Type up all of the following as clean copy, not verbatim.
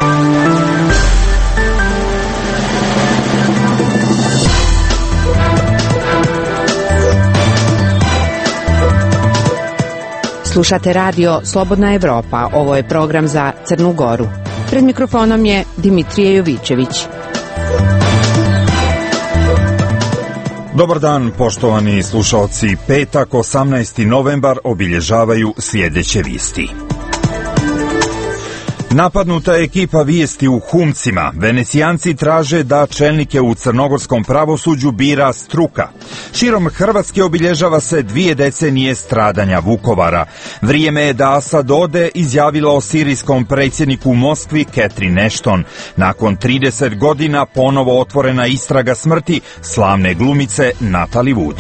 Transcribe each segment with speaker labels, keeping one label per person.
Speaker 1: Slušate radio Slobodna Evropa. Ovo je program za Crnu Goru. Pred mikrofonom je Dimitrije Jovićević.
Speaker 2: Dobar dan, poštovani slušalci. Petak, 18. novembar, obilježavaju sljedeće vijesti. Napadnuta je ekipa Vijesti u Humcima. Venecijanci traže da čelnike u crnogorskom pravosuđu bira struka. Širom Hrvatske obilježava se 2 decenije stradanja Vukovara. Vrijeme je da Asad ode, izjavila o sirijskom predsjedniku u Moskvi Catherine Ashton. Nakon 30 godina ponovo otvorena istraga smrti slavne glumice Natalie Wood.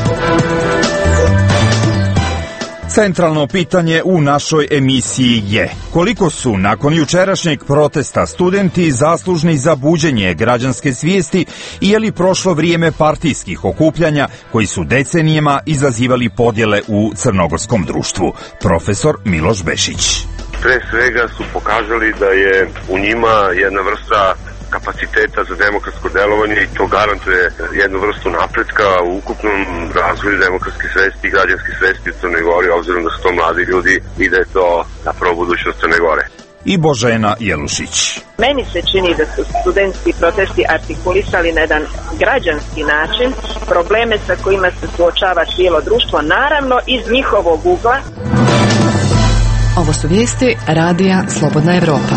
Speaker 2: Centralno pitanje u našoj emisiji je: koliko su nakon jučerašnjeg protesta studenti zaslužni za buđenje građanske svijesti i je li prošlo vrijeme partijskih okupljanja koji su decenijama izazivali podjele u crnogorskom društvu? Profesor Miloš Bešić.
Speaker 3: Pre svega su pokazali da je u njima jedna vrsta kapaciteta za demokratsko delovanje i to garantuje jednu vrstu napretka u ukupnom razvoju demokratske svesti i građanske svesti u Crnoj Gori, obzirom da su to mladi ljudi i da je to zapravo budućnost Crne Gore.
Speaker 2: I Božena Jelušić.
Speaker 4: Meni se čini da su studentski protesti artikulisali na jedan građanski način probleme sa kojima se suočava cijelo društvo, naravno iz njihovog ugla.
Speaker 5: Ovo su vijesti radija Slobodna Evropa.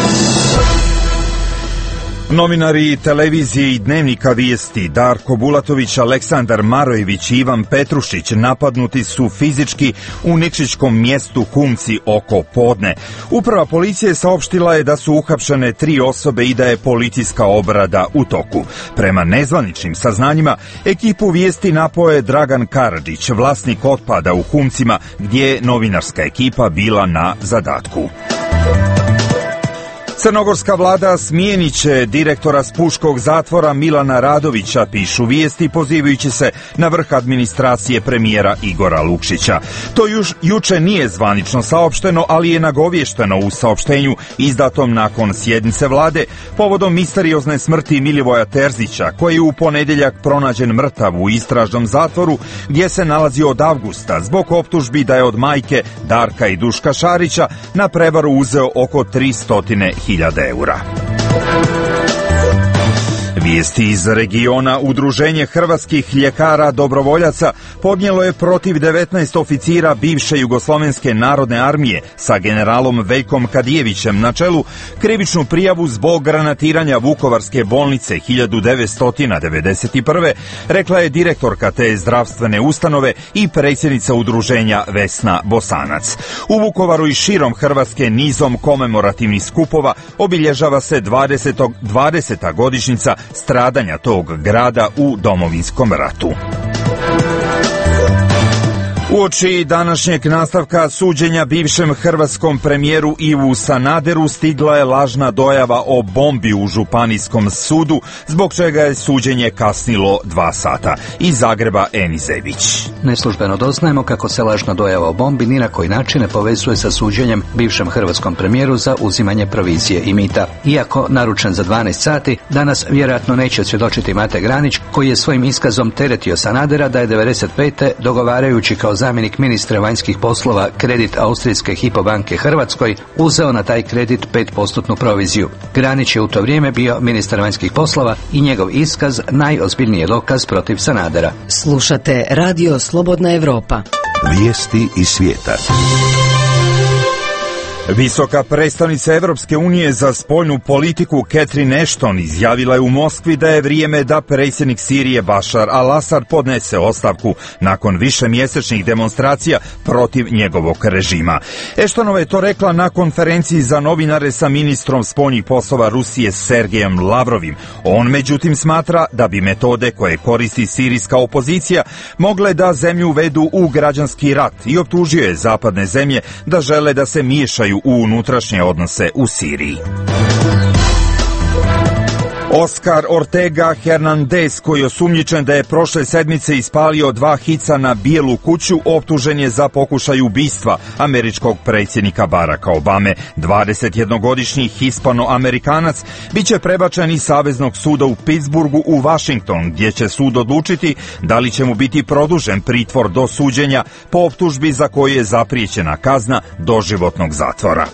Speaker 2: Novinari televizije i dnevnika Vijesti Darko Bulatović, Aleksandar Marojević i Ivan Petrušić napadnuti su fizički u nikšićkom mjestu Humci oko podne. Uprava policije saopštila je da su uhapšene 3 osobe i da je policijska obrada u toku. Prema nezvaničnim saznanjima, ekipu Vijesti napao je Dragan Karadžić, vlasnik otpada u Humcima, gdje je novinarska ekipa bila na zadatku. Crnogorska vlada smijenit će direktora Spuškog zatvora Milana Radovića, pišu Vijesti, pozivajući se na vrh administracije premijera Igora Lukšića. To juče nije zvanično saopšteno, ali je nagovješteno u saopštenju izdatom nakon sjednice vlade povodom misteriozne smrti Milivoja Terzića, koji je u ponedjeljak pronađen mrtav u istražnom zatvoru gdje se nalazi od avgusta zbog optužbi da je od majke Darka i Duška Šarića na prevaru uzeo oko 300.000 eura. Vijesti iz regiona. Udruženje hrvatskih ljekara dobrovoljaca podnijelo je protiv 19 oficira bivše Jugoslovenske narodne armije sa generalom Veljkom Kadijevićem na čelu krivičnu prijavu zbog granatiranja Vukovarske bolnice 1991. rekla je direktorka te zdravstvene ustanove i predsjednica udruženja Vesna Bosanac. U Vukovaru i širom Hrvatske nizom komemorativnih skupova obilježava se 20. godišnjica stradanja tog grada u Domovinskom ratu. Uoči današnjeg nastavka suđenja bivšem hrvatskom premijeru Ivu Sanaderu stigla je lažna dojava o bombi u Županijskom sudu, zbog čega je suđenje kasnilo 2 sata. Iz Zagreba Eni Zebić.
Speaker 6: Neslužbeno doznajemo kako se lažna dojava o bombi ni na koji način ne povezuje sa suđenjem bivšem hrvatskom premijeru za uzimanje provizije i mita. Iako naručen za 12 sati, danas vjerojatno neće svjedočiti Mate Granić, koji je svojim iskazom teretio Sanadera da je 95. dogovarajući kao zamjenik ministra vanjskih poslova kredit austrijske Hypo banke Hrvatskoj, uzeo na taj kredit 5% proviziju. Granić je u to vrijeme bio ministar vanjskih poslova i njegov iskaz najozbiljniji je dokaz protiv Sanadera.
Speaker 5: Slušate radio Slobodna Evropa.
Speaker 7: Vijesti iz svijeta.
Speaker 2: Visoka predstavnica Evropske unije za spoljnu politiku Catherine Ashton izjavila je u Moskvi da je vrijeme da predsjednik Sirije Bašar al-Asad podnese ostavku nakon višemjesečnih demonstracija protiv njegovog režima. Ashtonova je to rekla na konferenciji za novinare sa ministrom spoljnih poslova Rusije Sergejem Lavrovim. On međutim smatra da bi metode koje koristi sirijska opozicija mogle da zemlju uvedu u građanski rat i optužio je zapadne zemlje da žele da se miješaju u unutrašnje odnose u Siriji. Oscar Ortega Hernandez, koji je osumnjičen da je prošle sedmice ispalio 2 hica na Bijelu kuću, optužen je za pokušaj ubistva američkog predsjednika Baracka Obame. 21-godišnji Hispano-Amerikanac biće prebačen iz Saveznog suda u Pittsburghu u Washington, gdje će sud odlučiti da li će mu biti produžen pritvor do suđenja po optužbi za koju je zapriječena kazna doživotnog zatvora.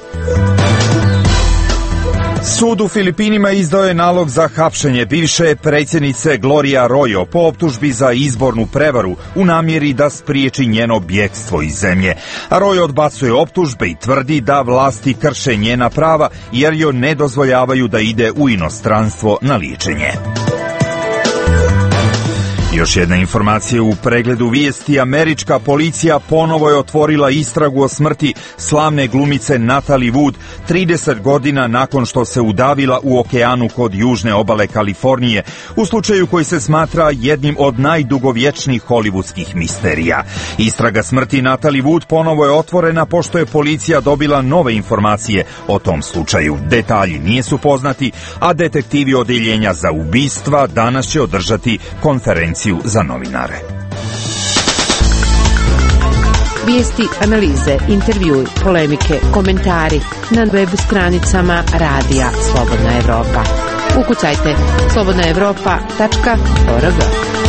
Speaker 2: Sud u Filipinima izdao je nalog za hapšenje bivše predsjednice Gloria Arroyo po optužbi za izbornu prevaru u namjeri da spriječi njeno bjegstvo iz zemlje. Arroyo odbacuje optužbe i tvrdi da vlasti krše njena prava jer joj ne dozvoljavaju da ide u inostranstvo na liječenje. Još jedna informacija u pregledu vijesti. Američka policija ponovo je otvorila istragu o smrti slavne glumice Natalie Wood 30 godina nakon što se udavila u okeanu kod južne obale Kalifornije, u slučaju koji se smatra jednim od najdugovječnijih hollywoodskih misterija. Istraga smrti Natalie Wood ponovo je otvorena pošto je policija dobila nove informacije o tom slučaju. Detalji nisu poznati, a detektivi odjeljenja za ubistva danas će održati konferenciju za novinare.
Speaker 1: Vijesti, analize, intervjui, polemike, komentari na web stranicama Radija Slobodna Evropa. Ukucajte slobodnaevropa.org.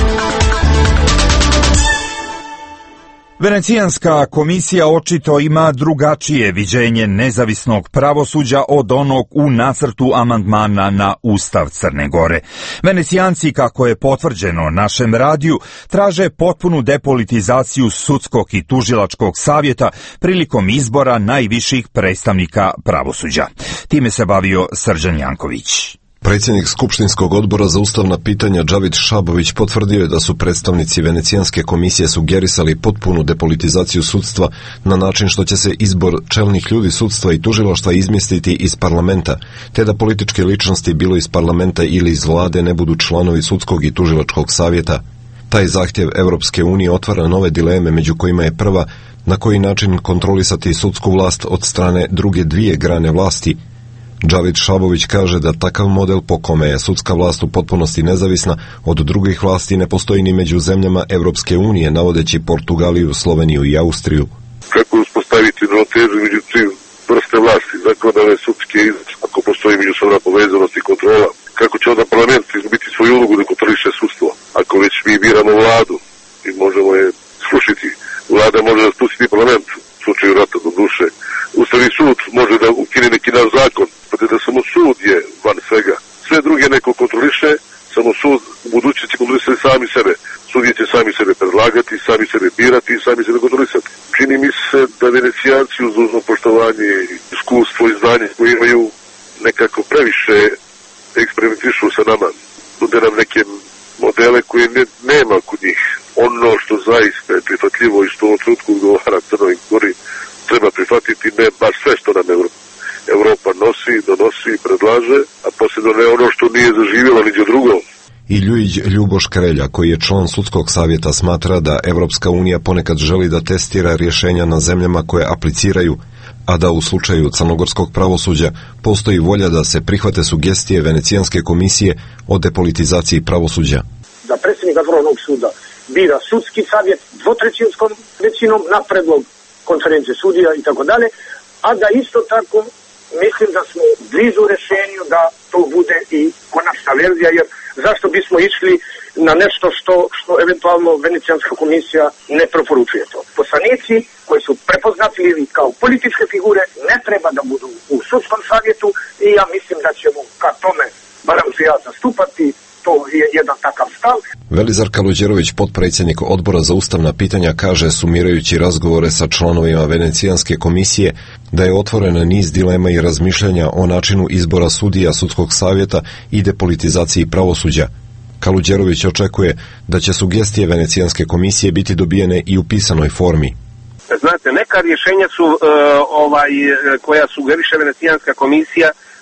Speaker 2: Venecijanska komisija očito ima drugačije viđenje nezavisnog pravosuđa od onog u nacrtu amandmana na Ustav Crne Gore. Venecijanci, kako je potvrđeno našem radiju, traže potpunu depolitizaciju sudskog i tužilačkog savjeta prilikom izbora najviših predstavnika pravosuđa. Time se bavio Srđan Janković.
Speaker 8: Predsjednik Skupštinskog odbora za ustavna pitanja Džavid Šabović potvrdio je da su predstavnici Venecijanske komisije sugerisali potpunu depolitizaciju sudstva na način što će se izbor čelnih ljudi sudstva i tužilaštva izmjestiti iz parlamenta, te da političke ličnosti bilo iz parlamenta ili iz vlade ne budu članovi sudskog i tužilačkog savjeta. Taj zahtjev Europske unije otvara nove dileme, među kojima je prva na koji način kontrolisati sudsku vlast od strane druge dvije grane vlasti. Džavid Šabović kaže da takav model po kome je sudska vlast u potpunosti nezavisna od drugih vlasti ne postoji ni među zemljama Europske unije, navodeći Portugaliju, Sloveniju i Austriju.
Speaker 3: Kako uspostaviti ravnotežu među tri vrste vlasti, zakonodavne, sudske, ako postoji međusobna povezanost i kontrola? Kako će onda parlament izgubiti svoju ulogu da kontroliše sudstvo? Ako već mi biramo vladu i možemo je slušiti, vlada može da spustiti parlament u slučaju rata do duše. Ustavni sud može da ukine neki naš zakon, pa da samo sud je van svega. Sve druge neko kontroliše, samo sud u budućnosti će kontrolisati sami sebe. Sudije će sami sebe predlagati, sami sebe birati i sami sebe kontrolisati. Čini mi se da Venecijanci uz dužno poštovanje, iskustvo i znanje koje imaju nekako previše eksperimentišu sa nama. Nude nam neke modele koje nema kod njih. Ono što zaista je prihvatljivo i što u ovom trenutku odgovara Crnoj Gori treba prihvatiti, ne baš sve što nam Evropa nosi, donosi i predlaže, a posebno ne ono što nije zaživjelo niđe drugo.
Speaker 8: I Ljuboš Krelja, koji je član sudskog savjeta, smatra da Evropska unija ponekad želi da testira rješenja na zemljama koje apliciraju, a da u slučaju crnogorskog pravosuđa postoji volja da se prihvate sugestije Venecijanske komisije o depolitizaciji pravosuđa.
Speaker 9: Da predsjednik Vrhovnog suda bira sudski savjet dvotrećinskom većinom na predlog konferencije sudija i tako dalje, a da isto tako mislim da smo blizu rješenju da to bude i konačna verzija, jer zašto bismo išli na nešto što eventualno Venecijanska komisija ne preporučuje to. Poslanici koji su prepoznatljivi kao političke figure ne treba da budu u sudskom savjetu i ja mislim da ćemo ka tome, barem ću ja zastupati, to je jedan takav stav.
Speaker 8: Velizar Kaluđerović, potpredsjednik odbora za ustavna pitanja, kaže, sumirajući razgovore sa članovima Venecijanske komisije, da je otvoren niz dilema i razmišljanja o načinu izbora sudija sudskog savjeta i depolitizaciji pravosuđa. Kaluđerović očekuje da će sugestije Venecijanske komisije biti dobijene i u pisanoj formi.
Speaker 10: Znate, neka rješenja su koja sugeriše Venecijanska komisija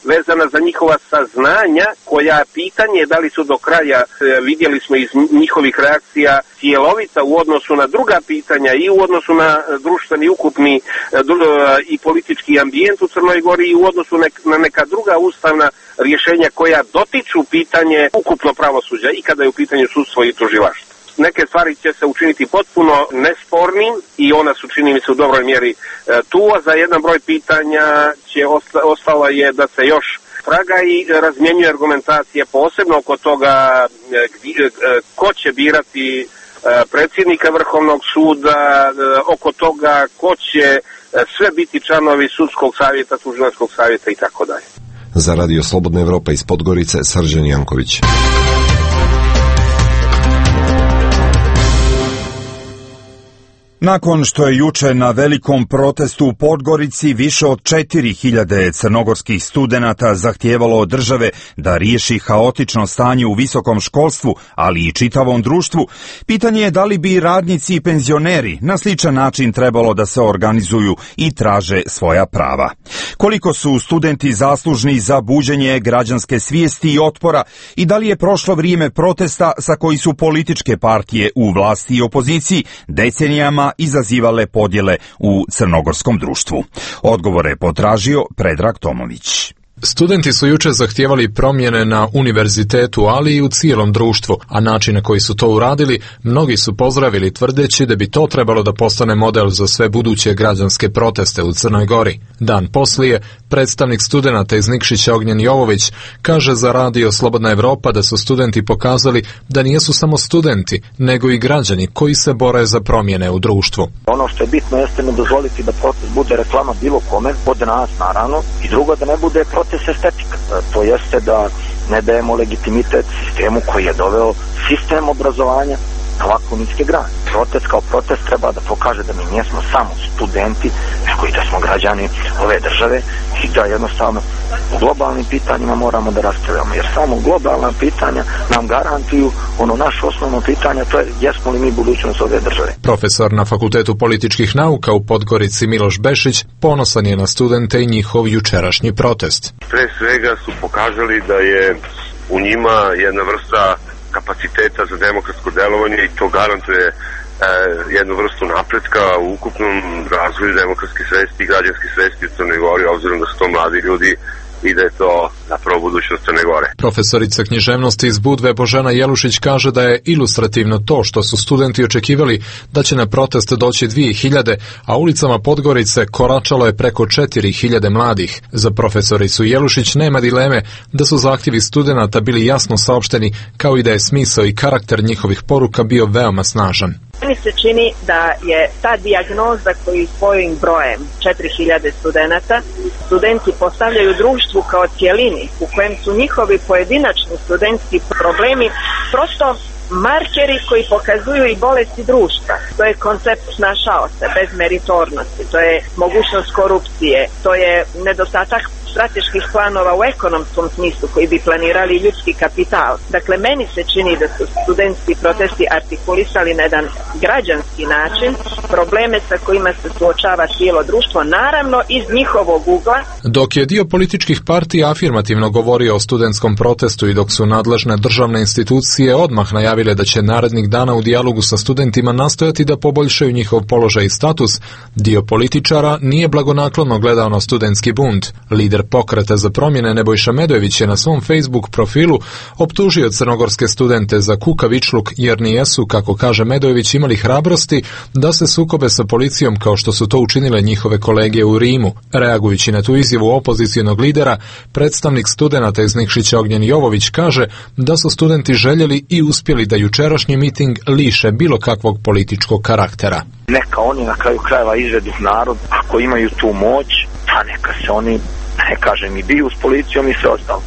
Speaker 10: vezana za njihova saznanja, koja pitanje da li su do kraja, vidjeli smo iz njihovih reakcija, cjelovita u odnosu na druga pitanja i u odnosu na društveni ukupni i politički ambijent u Crnoj Gori i u odnosu na neka druga ustavna rješenja koja dotiču pitanje ukupno pravosuđa i kada je u pitanju sudstvo i tužilaštvo. Neke stvari će se učiniti potpuno nespornim i ona su, čini mi se, u dobroj mjeri tu, a za jedan broj pitanja ostalo je da se još traga i razmjenjuje argumentacije, posebno oko toga ko će birati predsjednika Vrhovnog suda, oko toga ko će sve biti članovi sudskog savjeta, tužilačkog savjeta i tako dalje.
Speaker 8: Za Radio Slobodna Evropa iz Podgorice, Srđan Janković.
Speaker 2: Nakon što je juče na velikom protestu u Podgorici više od 4000 crnogorskih studenata zahtijevalo od države da riješi haotično stanje u visokom školstvu, ali i čitavom društvu, pitanje je da li bi radnici i penzioneri na sličan način trebalo da se organizuju i traže svoja prava. Koliko su studenti zaslužni za buđenje građanske svijesti i otpora i da li je prošlo vrijeme protesta sa koji su političke partije u vlasti i opoziciji decenijama izazivale podjele u crnogorskom društvu. Odgovore je potražio Predrag Tomović.
Speaker 11: Studenti su juče zahtijevali promjene na univerzitetu, ali i u cijelom društvu, a način na koji su to uradili mnogi su pozdravili, tvrdeći da bi to trebalo da postane model za sve buduće građanske proteste u Crnoj Gori. Dan poslije, predstavnik studenata iz Nikšića Ognjen Jovović kaže za Radio Slobodna Evropa da su studenti pokazali da nisu samo studenti, nego i građani koji se bore za promjene u društvu.
Speaker 12: Ono što je bitno jeste ne dozvoliti da protest bude reklama bilo kome, od nas naravno, i drugo da ne bude protest estetika. To jeste da ne dajemo legitimitet sistemu koji je doveo sistem obrazovanja na ovako niske grane. Protest kao protest treba da pokaže da mi nismo samo studenti, nego i da smo građani ove države i da jednostavno u globalnim pitanjima moramo da raspravljamo, jer samo globalna pitanja nam garantuju ono naše osnovno pitanje, to je jesmo li mi budućnost ove države.
Speaker 11: Profesor na Fakultetu političkih nauka u Podgorici Miloš Bešić ponosan je na studente i njihov jučerašnji protest.
Speaker 3: Pre svega su pokazali da je u njima jedna vrsta kapaciteta za demokratsko delovanje i to garantuje jednu vrstu napretka u ukupnom razvoju demokratske svesti i građanske svesti u Crnoj Gori, obzirom da su to mladi ljudi i da je to zapravo budućnost Crne Gore.
Speaker 11: Profesorica književnosti iz Budve Božena Jelušić kaže da je ilustrativno to što su studenti očekivali da će na protest doći 2000, a ulicama Podgorice koračalo je preko 4000 mladih. Za profesoricu Jelušić nema dileme da su zahtjevi studenata bili jasno saopšteni, kao i da je smisao i karakter njihovih poruka bio veoma snažan.
Speaker 4: Meni se čini da je ta dijagnoza koju svojim brojem 4000 studenata, studenti postavljaju društvu kao cjelini u kojem su njihovi pojedinačni studentski problemi prosto markeri koji pokazuju i bolesti društva. To je koncept snašao se bez meritornosti, to je mogućnost korupcije, to je nedostatak strateških planova u ekonomskom smislu koji bi planirali ljudski kapital. Dakle, meni se čini da su studentski protesti artikulisali na jedan građanski način probleme sa kojima se suočava cijelo društvo, naravno iz njihovog ugla.
Speaker 11: Dok je dio političkih partija afirmativno govorio o studentskom protestu i dok su nadležne državne institucije odmah najavile da će narednih dana u dijalogu sa studentima nastojati da poboljšaju njihov položaj i status, dio političara nije blagonaklono gledao na studentski bunt. Lider Pokreta za promjene Nebojša Medojević je na svom Facebook profilu optužio crnogorske studente za kukavičluk jer nijesu, kako kaže Medojević, imali hrabrosti da se sukobe sa policijom kao što su to učinile njihove kolege u Rimu. Reagujući na tu izjavu opozicionog lidera, predstavnik studenata iz Nikšića Ognjen Jovović kaže da su studenti željeli i uspjeli da jučerašnji miting liše bilo kakvog političkog karaktera.
Speaker 12: Neka oni na kraju krajeva izvedu narod, ako imaju tu moć, pa neka se oni, ne kažem, i biju s policijom i sve ostalo.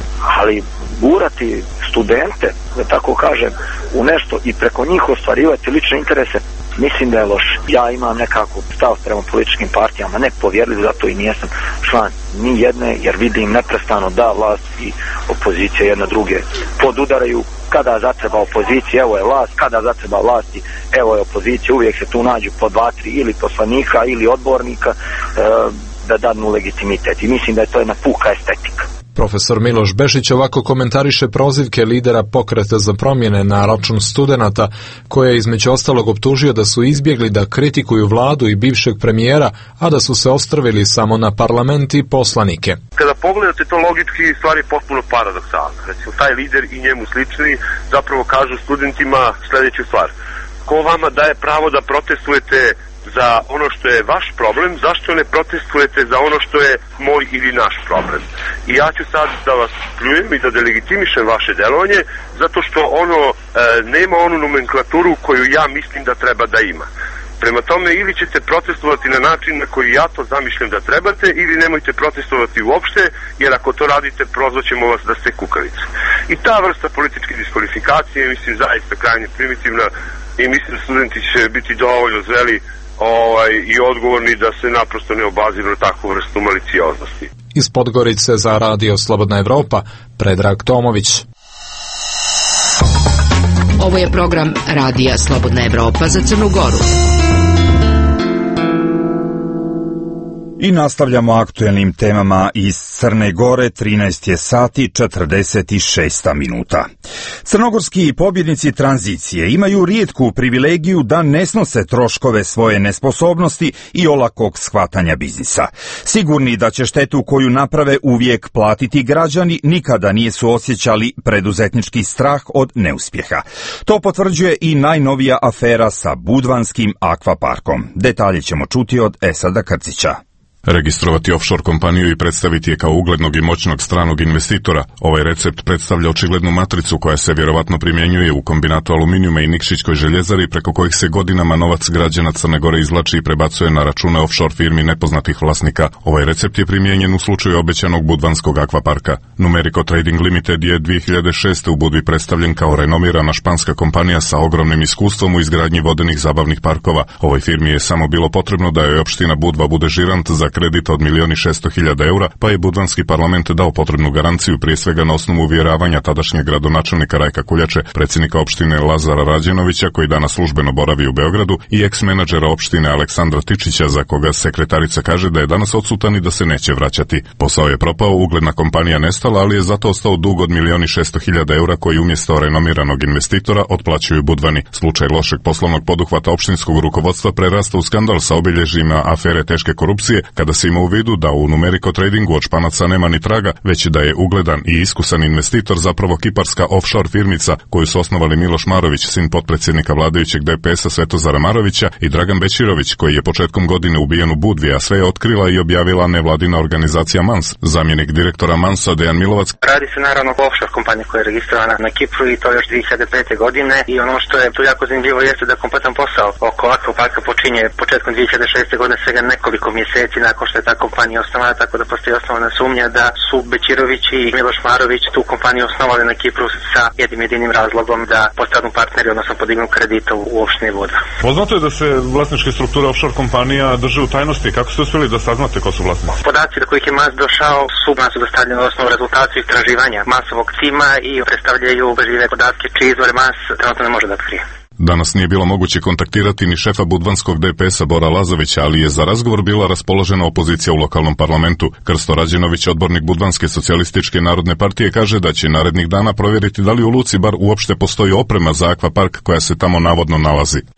Speaker 12: Ali gurati studente, da tako kažem, u nešto i preko njih ostvarivati lične interese, mislim da je loše. Ja imam nekako stav prema političkim partijama, ne povjerljiv, zato i nijesam član ni jedne, jer vidim neprestano da vlast i opozicija jedna druge podudaraju. Kada zatreba opozicija, evo je vlast, kada zatreba vlasti, evo je opozicija, uvijek se tu nađu po 2-3 ili poslanika ili odbornika da dadnu legitimitet. I mislim da je to jedna puka estetika.
Speaker 11: Profesor Miloš Bešić ovako komentariše prozivke lidera Pokreta za promjene na račun studenata, koje je između ostalog optužio da su izbjegli da kritikuju vladu i bivšeg premijera, a da su se ostrvili samo na parlament i poslanike.
Speaker 3: Kada pogledate to logički, stvar je potpuno paradoksalna. Recimo, taj lider i njemu slični zapravo kažu studentima sljedeću stvar. Ko vama daje pravo da protestujete za ono što je vaš problem, zašto ne protestujete za ono što je moj ili naš problem? I ja ću sad da vas pljujem i da delegitimišem vaše delovanje, zato što ono nema onu nomenklaturu koju ja mislim da treba da ima. Prema tome, ili ćete protestovati na način na koji ja to zamišljam da trebate, ili nemojte protestovati uopšte, jer ako to radite, prozvaćemo vas da ste kukavice. I ta vrsta političke diskvalifikacije, mislim, zaista krajnje primitivna, i mislim da studenti će biti dovoljno zreli i odgovorni da se naprosto ne obaziru na takvu vrstu malicioznosti.
Speaker 11: Iz Podgorice za Radio Slobodna Evropa, Predrag Tomović.
Speaker 5: Ovo je program Radija Slobodna Evropa za Crnu Goru.
Speaker 2: I nastavljamo aktuelnim temama iz Crne Gore. 13 je sati 46 minuta. Crnogorski pobjednici tranzicije imaju rijetku privilegiju da ne snose troškove svoje nesposobnosti i olakog shvatanja biznisa. Sigurni da će štetu koju naprave uvijek platiti građani, nikada nisu osjećali preduzetnički strah od neuspjeha. To potvrđuje i najnovija afera sa Budvanskim akvaparkom. Detalje ćemo čuti od Esada Krcića.
Speaker 13: Registrovati offshore kompaniju i predstaviti je kao uglednog i moćnog stranog investitora. Ovaj recept predstavlja očiglednu matricu koja se vjerovatno primjenjuje u kombinatu aluminijuma i Nikšićkoj željezari, preko kojih se godinama novac građana Crne Gore izvlači i prebacuje na račune offshore firmi nepoznatih vlasnika. Ovaj recept je primijenjen u slučaju obećanog Budvanskog akvaparka. Numerico Trading Limited je 2006. u Budvi predstavljen kao renomirana španska kompanija sa ogromnim iskustvom u izgradnji vodenih zabavnih parkova. Ovoj firmi je samo bilo potrebno da joj opština Budva bude žirant za kredit od 1.600.000 eura, pa je Budvanski parlament dao potrebnu garanciju, prije svega na osnovu uvjeravanja tadašnjeg gradonačelnika Rajka Kuljače, predsjednika opštine Lazara Rađenovića, koji danas službeno boravi u Beogradu, i eks-menadžera opštine Aleksandra Tičića, za koga sekretarica kaže da je danas odsutan i da se neće vraćati. Posao je propao, ugledna kompanija nestala, ali je zato ostao dug od 1.600.000 eura koji umjesto renomiranog investitora otplaćuju Budvani. Slučaj lošeg poslovnog poduhvata opštinskog rukovodstva prerasta u skandal sa obilježjima afere teške korupcije, kada se ima u vidu da u Numerico Tradingu od Španaca nema ni traga, već da je ugledan i iskusan investitor zapravo kiparska offshore firmica koju su osnovali Miloš Marović, sin potpredsjednika vladajućeg DPS-a Svetozara Marovića, i Dragan Bećirović, koji je početkom godine ubijen u Budvi, a sve je otkrila i objavila nevladina organizacija MANS. Zamjenik direktora MANS-a Dejan Milovac:
Speaker 14: radi se naravno o offshore kompaniji koja je registrovana na Kipru i to još 2005. godine, i ono što je tu jako zanimljivo jeste da kompletan posao oko akvaparka počinje početkom 2006. godine, svega nekoliko mjeseci nakon što je ta kompanija osnovana, tako da postoji osnovana sumnja da su Bećirović i Miloš Marović tu kompaniju osnovali na Kipru sa jednim jedinim razlogom da postanu partneri, odnosno podignu kredita u opštini Budva.
Speaker 15: Poznato je da se vlasničke strukture offshore kompanija drže u tajnosti. Kako ste uspjeli da saznate ko su vlasnici?
Speaker 14: Podaci do kojih je MAS došao su MAS-u dostavljeni na osnovu rezultatu istraživanja MAS-ovog tima i predstavljaju žive podatke čiji izvore MAS trenutno ne može da otkrije.
Speaker 13: Danas nije bilo moguće kontaktirati ni šefa Budvanskog DPS-a Bora Lazovića, ali je za razgovor bila raspoložena opozicija u lokalnom parlamentu. Krsto Rađenović, odbornik Budvanske socijalističke narodne partije, kaže da će narednih dana provjeriti da li u luci bar uopšte postoji oprema za akvapark koja se tamo navodno nalazi.
Speaker 16: 2006.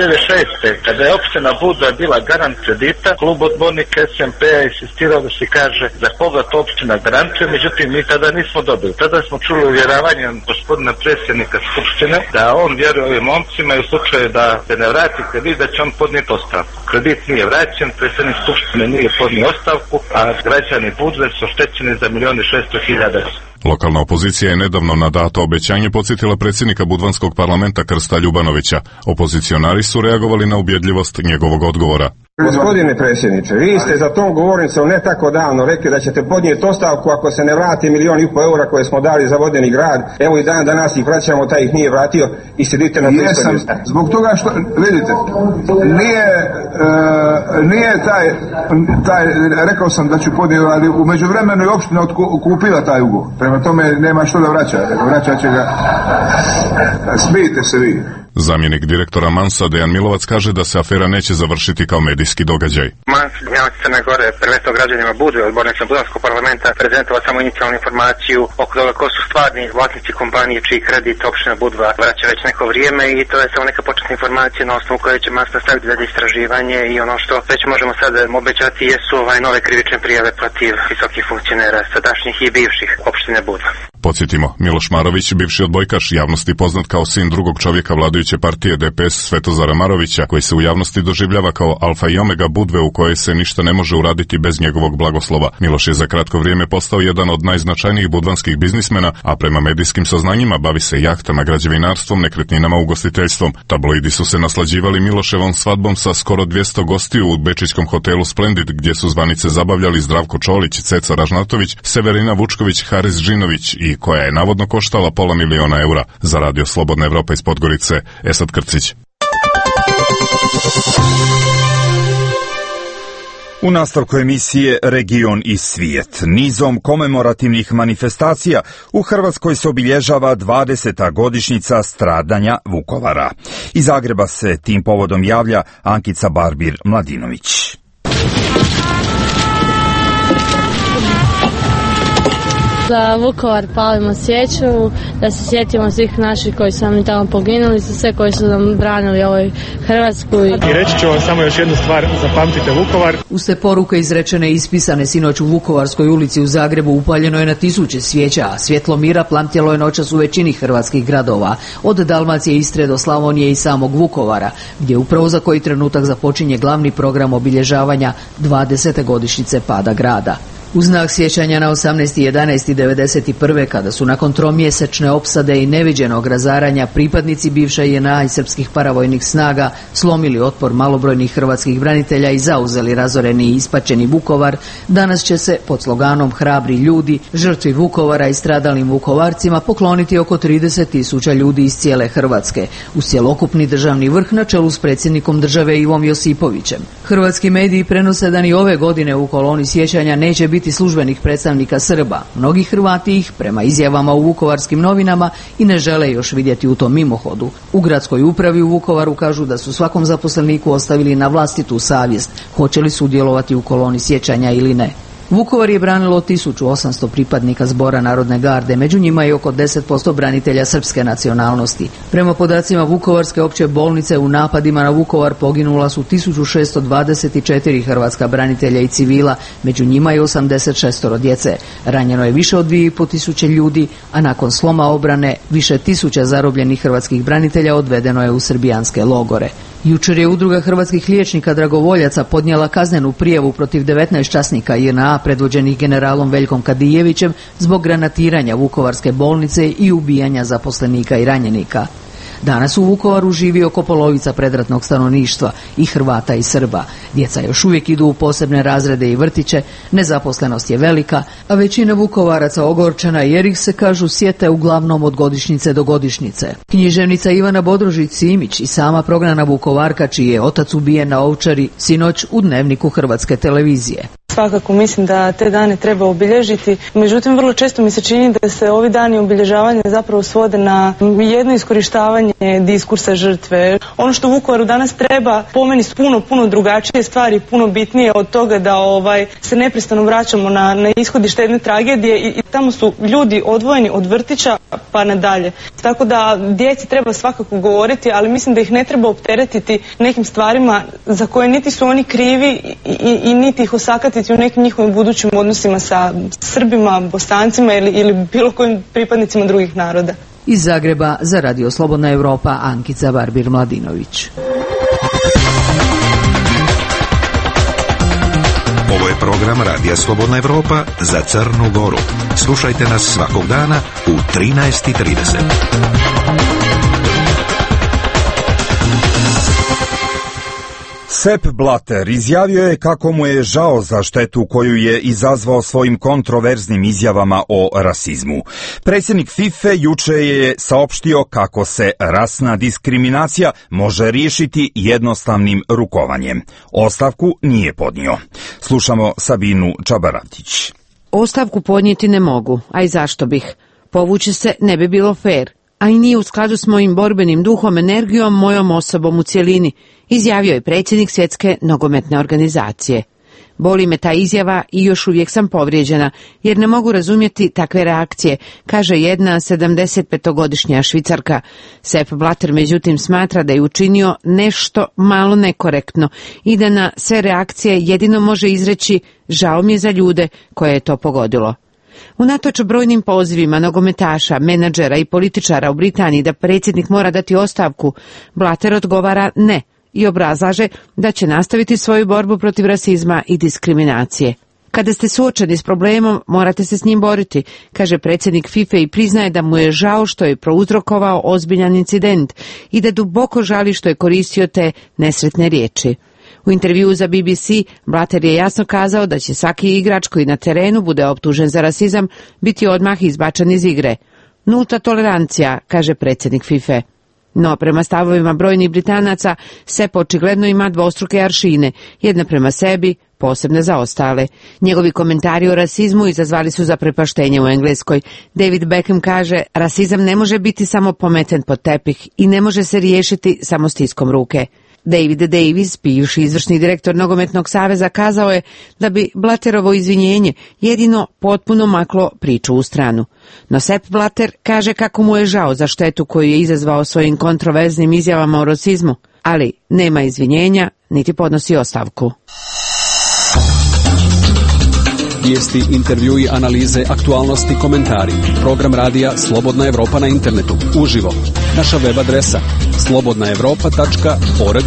Speaker 16: kada je opština Budva bila garant kredita, klub odbornika SMP-a insistirao da se kaže za koga to opština garantuje, međutim mi tada nismo dobili. Tada smo čuli uvjeravanje gospodina predsjednika Skupštine da on vjeruje ovim momcima i u slučaju da se ne vrati kredit da će on podnijeti ostavku. Kredit nije vraćen, predsjednik Skupštine nije podnio ostavku, a građani Budve su oštećeni za 1.600.000.
Speaker 13: Lokalna opozicija je nedavno na dato obećanje podsjetila predsjednika Budvanskog parlamenta Krsta Ljubanovića. Opozicionari su reagovali na ubjedljivost njegovog odgovora.
Speaker 17: Gospodine predsjedniče, vi ste za tom govornicom ne tako davno rekli da ćete podnijeti ostavku ako se ne vrati 1,5 milijuna eura koje smo dali za vodeni grad. Evo i dan danas ih vraćamo, taj ih nije vratio i sedite na to isto mjesto.
Speaker 18: Zbog toga što, vidite, nije taj, rekao sam da ću podnijeti, ali u međuvremenu je opština kupila taj ugovor. Prema tome nema što da vraća će ga. Smijte se vi.
Speaker 13: Zamjenik direktora Mansa Dejan Milovac kaže da se afera neće završiti kao medijski događaj.
Speaker 14: Mans, Janac Crne Gore, prvenstveno građanima Budve, odbornicima Budanskog parlamenta, prezentovao samo inicijalnu informaciju oko toga ko su stvarni vlasnici kompanije čiji kredit opština Budva vraća već neko vrijeme i to je samo neka početna informacija na osnovu koje će Mans nastaviti dalje istraživanje i ono što već možemo sad obećati jesu nove krivične prijave protiv visokih funkcionera sadašnjih i bivših opštine Budva.
Speaker 13: Podsjetimo, Miloš Marović, bivši odbojkaš, javnosti poznat kao sin drugog čovjeka vladajuće partije DPS Svetozara Marovića, koji se u javnosti doživljava kao alfa i omega Budve u kojoj se ništa ne može uraditi bez njegovog blagoslova. Miloš je za kratko vrijeme postao jedan od najznačajnijih budvanskih biznismena, a prema medijskim saznanjima bavi se jahtama, građevinarstvom, nekretninama, ugostiteljstvom. Tabloidi su se naslađivali Miloševom svadbom sa skoro 200 gostiju u bečićkom hotelu Splendid, gdje su zvanice zabavljali Zdravko Čolić, Ceca Ražnatović, Severina Vučković, Haris Žinović i koja je navodno koštala $500 000. Za radio Slobodna Evropa iz Podgorice, Esad Krcić.
Speaker 2: U nastavku emisije Region i svijet. Nizom komemorativnih manifestacija u Hrvatskoj se obilježava 20. godišnjica stradanja Vukovara. Iz Zagreba se tim povodom javlja Ankica Barbir-Mladinović.
Speaker 19: Za Vukovar palimo svijeću, da se sjetimo svih naših koji su nam tamo poginuli, za sve koji su nam branili ovoj Hrvatsku.
Speaker 20: I reći ću vam samo još jednu stvar, zapamtite Vukovar.
Speaker 21: Uz te poruke izrečene i ispisane sinoć u Vukovarskoj ulici u Zagrebu upaljeno je na tisuće svijeća, a svjetlo mira plamtjelo je noćas u većini hrvatskih gradova, od Dalmacije, Istre do Slavonije i samog Vukovara, gdje upravo za koji trenutak započinje glavni program obilježavanja 20. godišnjice pada grada. U znak sjećanja na 18.11.1991. kada su nakon tromjesečne opsade i neviđenog razaranja pripadnici bivše JNA i srpskih paravojnih snaga slomili otpor malobrojnih hrvatskih branitelja i zauzeli razoreni i ispačeni Vukovar, danas će se pod sloganom Hrabri ljudi, žrtvi Vukovara i stradalim Vukovarcima pokloniti oko 30.000 ljudi iz cijele Hrvatske, uz cjelokupni državni vrh na čelu s predsjednikom države Ivom Josipovićem. Hrvatski mediji prenose da ni ove godine u koloni sjećanja neće biti službenih predstavnika Srba. Mnogi Hrvati ih, prema izjavama u vukovarskim novinama, i ne žele još vidjeti u tom mimohodu. U gradskoj upravi u Vukovaru kažu da su svakom zaposleniku ostavili na vlastitu savjest hoće li sudjelovati u koloni sjećanja ili ne. Vukovar je branilo 1800 pripadnika Zbora Narodne garde, među njima je oko 10% branitelja srpske nacionalnosti. Prema podacima Vukovarske opće bolnice, u napadima na Vukovar poginula su 1624 hrvatska branitelja i civila, među njima je 86 djece. Ranjeno je više od 2500 ljudi, a nakon sloma obrane više tisuća zarobljenih hrvatskih branitelja odvedeno je u srbijanske logore. Jučer je Udruga hrvatskih liječnika dragovoljaca podnijela kaznenu prijavu protiv 19 časnika JNA predvođenih generalom Veljkom Kadijevićem zbog granatiranja Vukovarske bolnice i ubijanja zaposlenika i ranjenika. Danas u Vukovaru živi oko polovica predratnog stanovništva, i Hrvata i Srba. Djeca još uvijek idu u posebne razrede i vrtiće, nezaposlenost je velika, a većina Vukovaraca ogorčena jer ih se, kažu, sjete uglavnom od godišnjice do godišnjice. Književnica Ivana Bodrožić-Simić i sama prognana Vukovarka, čiji je otac ubijen na Ovčari, sinoć u Dnevniku Hrvatske televizije.
Speaker 22: Svakako mislim da te dane treba obilježiti, međutim vrlo često mi se čini da se ovi dani obilježavanja zapravo svode na jedno iskorištavanje diskursa žrtve. Ono što Vukovaru danas treba, po meni, su puno drugačije stvari, puno bitnije od toga da se neprestano vraćamo na ishodište jedne tragedije i tamo su ljudi odvojeni od vrtića pa nadalje. Tako da djeci treba svakako govoriti, ali mislim da ih ne treba opteretiti nekim stvarima za koje niti su oni krivi i niti ih osakati u nekim njihovim budućim odnosima sa Srbima, Bosancima ili bilo kojim pripadnicima drugih naroda.
Speaker 21: Iz Zagreba za Radio Slobodna Evropa, Ankica Barbir-Mladinović.
Speaker 7: Ovo je program Radija Slobodna Evropa za Crnu Goru. Slušajte nas svakog dana u 13:30.
Speaker 2: Sepp Blatter izjavio je kako mu je žao za štetu koju je izazvao svojim kontroverznim izjavama o rasizmu. Predsjednik FIFA juče je saopštio kako se rasna diskriminacija može riješiti jednostavnim rukovanjem. Ostavku nije podnio. Slušamo Sabinu Čabaravtić.
Speaker 1: Ostavku podnijeti ne mogu, a i zašto bih? Povući se ne bi bilo fer. a i nije u skladu s mojim borbenim duhom, energijom, mojom osobom u cjelini, izjavio je predsjednik Svjetske nogometne organizacije. Boli me ta izjava i još uvijek sam povrijeđena, jer ne mogu razumjeti takve reakcije, kaže jedna 75-godišnja Švicarka. Sepp Blatter međutim smatra da je učinio nešto malo nekorektno i da na sve reakcije jedino može izreći žao mi je za ljude koje je to pogodilo. Unatoč brojnim pozivima nogometaša, menadžera i političara u Britaniji da predsjednik mora dati ostavku, Blatter odgovara ne i obrazlaže da će nastaviti svoju borbu protiv rasizma i diskriminacije. Kada ste suočeni s problemom, morate se s njim boriti, kaže predsjednik FIFA i priznaje da mu je žao što je prouzrokovao ozbiljan incident i da duboko žali što je koristio te nesretne riječi. U intervjuu za BBC Blatter je jasno kazao da će svaki igrač koji na terenu bude optužen za rasizam biti odmah izbačen iz igre. Nulta tolerancija, kaže predsjednik FIFA. No, prema stavovima brojnih Britanaca, Sepp očigledno ima dvostruke aršine, jedna prema sebi, posebne za ostale. Njegovi komentari o rasizmu izazvali su zaprepaštenje u Engleskoj. David Beckham kaže, rasizam ne može biti samo pometen pod tepih i ne može se riješiti samo stiskom ruke. David Davis, bivši izvršni direktor Nogometnog saveza, kazao je da bi Blatterovo izvinjenje jedino potpuno maklo priču u stranu. No Sepp Blatter kaže kako mu je žao za štetu koju je izazvao svojim kontroverznim izjavama o rasizmu, ali nema izvinjenja niti podnosi ostavku.
Speaker 6: Vijesti, intervjui, analize, aktualnosti, komentari. Program radija Slobodna Evropa na internetu. Uživo. Naša web adresa slobodnaevropa.org.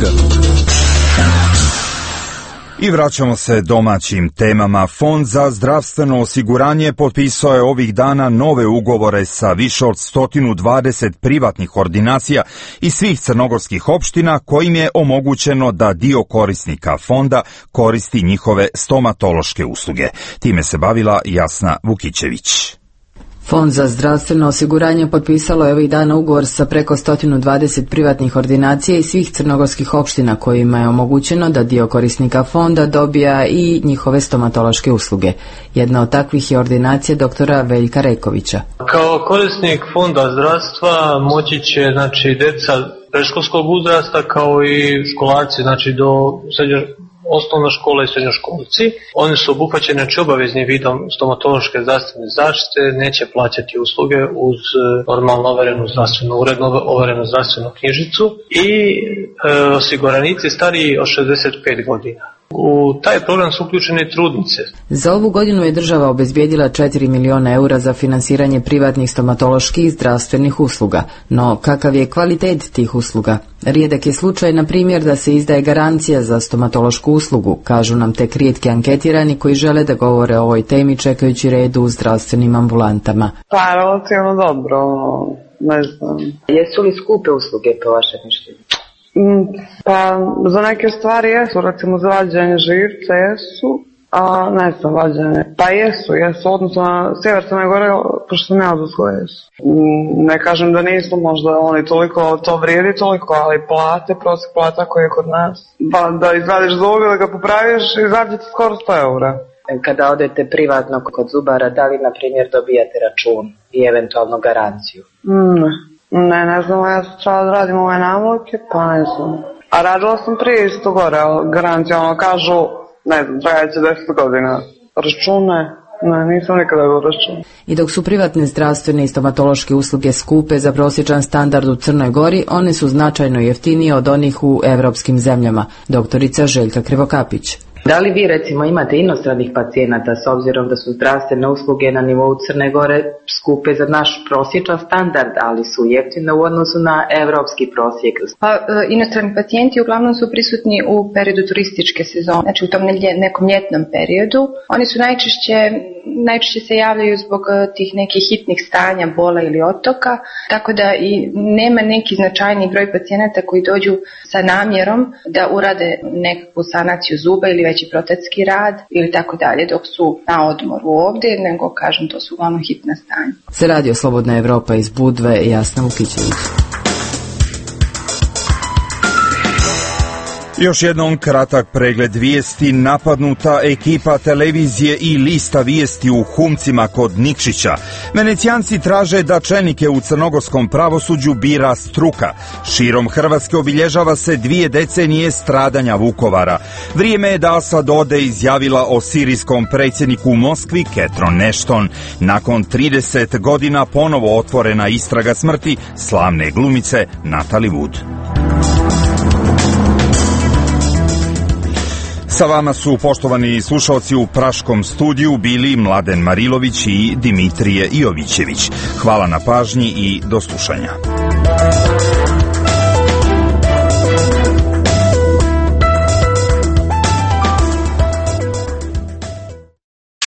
Speaker 2: I vraćamo se domaćim temama. Fond za zdravstveno osiguranje potpisao je ovih dana nove ugovore sa više od 120 privatnih ordinacija i svih crnogorskih opština kojim je omogućeno da dio korisnika fonda koristi njihove stomatološke usluge. Time se bavila Jasna Vukićević.
Speaker 9: Fond za zdravstveno osiguranje potpisalo je ovih dana ugovor sa preko 120 privatnih ordinacija i svih crnogorskih opština kojima je omogućeno da dio korisnika fonda dobija i njihove stomatološke usluge. Jedna od takvih je ordinacija doktora Veljka Rekovića.
Speaker 23: Kao korisnik fonda zdravstva moći će deca predškolskog uzrasta kao i školarci do osnovna škola i srednjoškolci. Oni su obuhvaćeni obaveznim vidom stomatološke zdravstvene zaštite, neće plaćati usluge uz normalno uredno overenu zdravstvenu knjižicu i osiguranici stariji od 65 godina. U taj program su uključene trudnice.
Speaker 9: Za ovu godinu je država obezbijedila 4 miliona eura za finansiranje privatnih stomatoloških i zdravstvenih usluga. No, kakav je kvalitet tih usluga? Rijedak je slučaj, na primjer, da se izdaje garancija za stomatološku uslugu, kažu nam tek rijetki anketirani koji žele da govore o ovoj temi čekajući redu u zdravstvenim ambulantama.
Speaker 22: Pa, relativno dobro, ne znam.
Speaker 24: Jesu li skupe usluge po vašem mišljenju?
Speaker 22: Pa, za neke stvari jesu, recimo za vađanje živca jesu, a ne znam, vađanje, pa jesu, odnosno na sjever Crne Gore, pošto sam ja odnosno jesu. Ne kažem da nisu, možda oni toliko, to vrijedi toliko, ali plate, prosjek plata koji je kod nas, pa da izvadiš zub ili ga popraviš, izađe ti skoro 100 eura.
Speaker 24: Kada odete privatno kod zubara, da li, na primjer, dobijate račun i eventualno garanciju?
Speaker 22: Ne znam, ja sam trebala da radim ove navlake, pa ne znam. A radila sam prije isto gore, garancija, kažu, ne znam, trajaće 10 godina. Račune, ne, nisam nikada bio račun.
Speaker 9: I dok su privatne zdravstvene i stomatološke usluge skupe za prosječan standard u Crnoj Gori, one su značajno jeftinije od onih u evropskim zemljama. Doktorica Željka Krivokapić.
Speaker 24: Da li vi recimo imate inostranih pacijenata s obzirom da su zdravstvene usluge na nivou Crne Gore skupe za naš prosječan standard, ali su jeftine u odnosu na evropski prosjek?
Speaker 25: Pa inostrani pacijenti uglavnom su prisutni u periodu turističke sezone, znači u tom nekom ljetnom periodu. Oni su najčešće se javljaju zbog tih nekih hitnih stanja, bola ili otoka, tako da i nema neki značajni broj pacijenata koji dođu sa namjerom da urade nekakvu sanaciju zuba ili veći protetski rad ili tako dalje dok su na odmoru ovdje, nego kažem to su uglavnom hitna stanja.
Speaker 9: Se radio Slobodna Evropa iz Budve, Jasna Vukićević.
Speaker 2: Još jednom kratak pregled vijesti. Napadnuta ekipa televizije i lista vijesti u Humcima kod Nikšića. Venecijanci traže da čelnike u crnogorskom pravosuđu bira struka. Širom Hrvatske obilježava se 2 decenije stradanja Vukovara. Vrijeme je da Asad ode, izjavila o sirijskom predsjedniku u Moskvi Catherine Ashton. Nakon 30 godina ponovo otvorena istraga smrti slavne glumice Natalie Wood. Sa vama su, poštovani slušalci, u Praškom studiju bili Mladen Marilović i Dimitrije Jovićević. Hvala na pažnji i do slušanja.